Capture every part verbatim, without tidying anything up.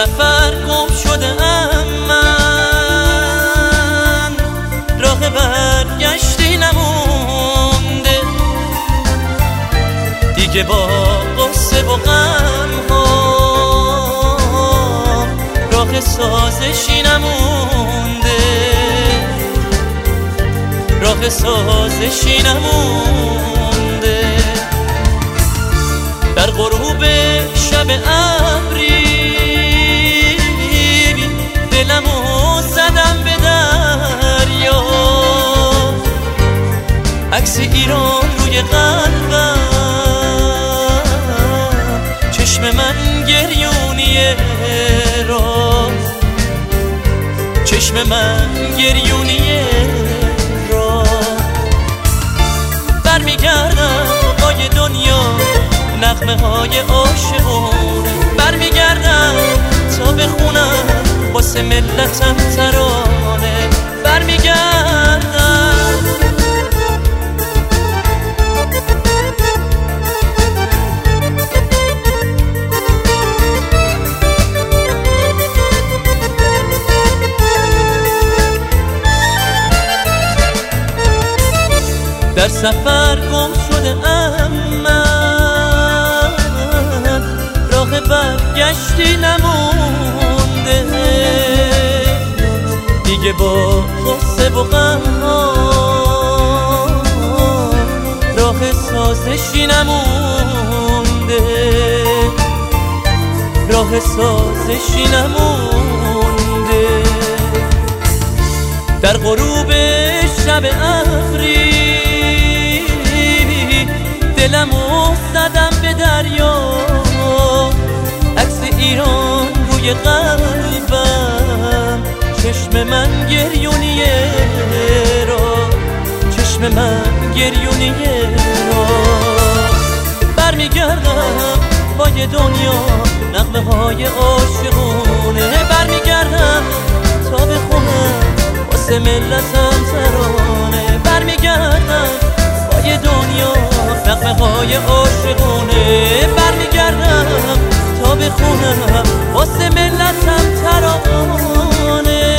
سفر گم شده ام من، راه برگشتی نمونده دیگه، با قصه و غم ها راه سازشی نمونده، راه سازشی نمونده. در غروب شب ابری دلمو زدم به دریا، عکس ایران روی قلبم، چشم من گریونیه را، چشم من گریونیه را. برمیگردم پای دنیا نغمه های عاشقونه، برمیگردم تا بخونم واسه ملتم ترانه، برمیگردم. در سفر گم شده ام من، راه برگشتی نمونده دیگه، با غصه و غم راه سازشی نمونده، راه سازشی نمونده. در غروب شب ابری دلمو زدم به دریا، عکس ایران روی قلبم، چشم من گریونیه را، چشم من گریونیه را. برمیگردم پای دنیا نغمه های عاشقونه، برمیگردم تا بخونم واسه ملتم ترانه، برمیگردم پای دنیا نغمه های عاشقونه، برمیگردم تا بخونم واسه ملتم ترانه.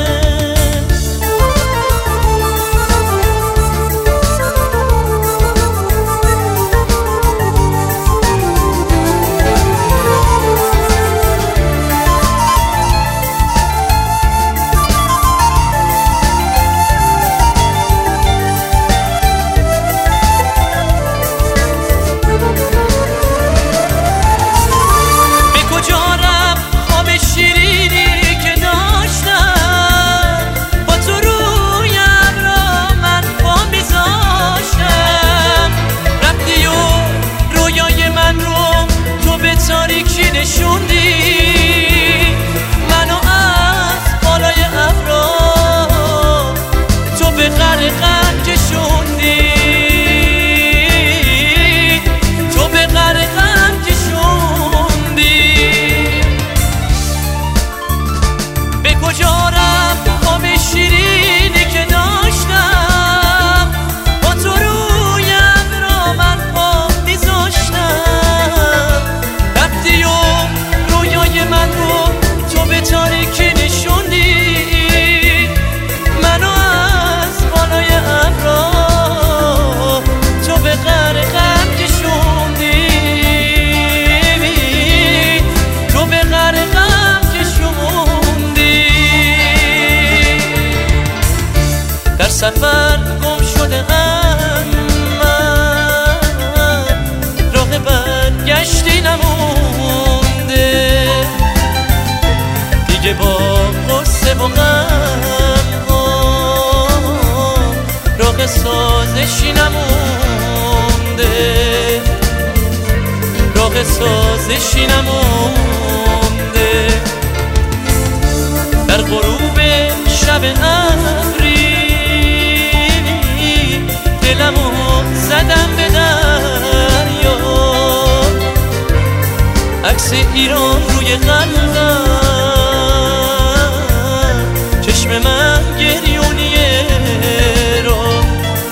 تاریکی نشوندی منو از بالای ابرا، تو به غرقم کشوندی، تو به غرقم کشوندی. به کجا رفت خواب شیرینی که داشتم، با تو روی ابرا من پا میذاشتم، رویای من رو تو به تاریکی نشوندی، منو از بالای ابرا تو به غرقم کشوندی، تو به غرقم کشوندی. در سفر گم شده ام من، راه برگشتی نمونده دیگه، با قصه و غم راه سازشی نمونده، راه سازشی نمونده. در غروب شب ابری دلمو زدم به دریا، عکس ایران روی قلبم، چشم من گریونیه را،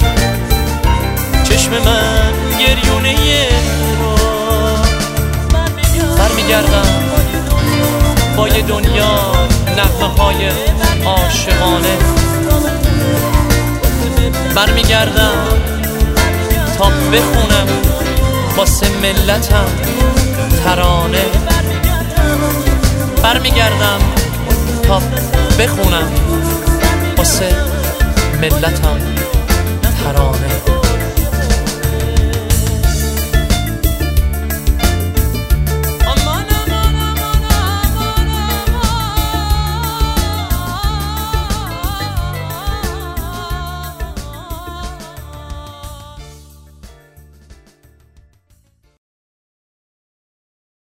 چشم من گریونیه را. برمیگردم های دنیا، نغمه های عاشقانه. برمیگردم تا بخونم واسه ملتم ترانه. برمیگردم تا بخونم واسه ملتم